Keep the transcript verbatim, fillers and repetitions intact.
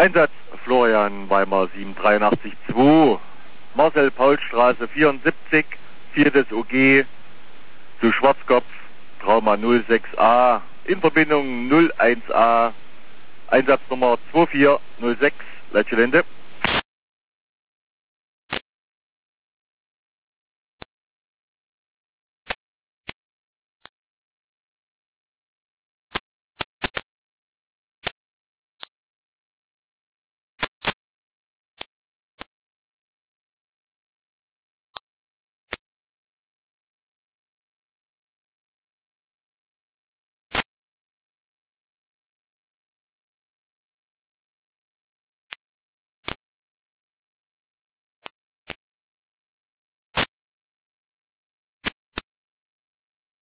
Einsatz Florian Weimar sieben drei acht zwei, Marcel Paulstraße vierundsiebzig, viertes O G zu Schwarzkopf, Trauma null sechs A, in Verbindung null eins A, Einsatznummer zwei vier null sechs, letzte Wende.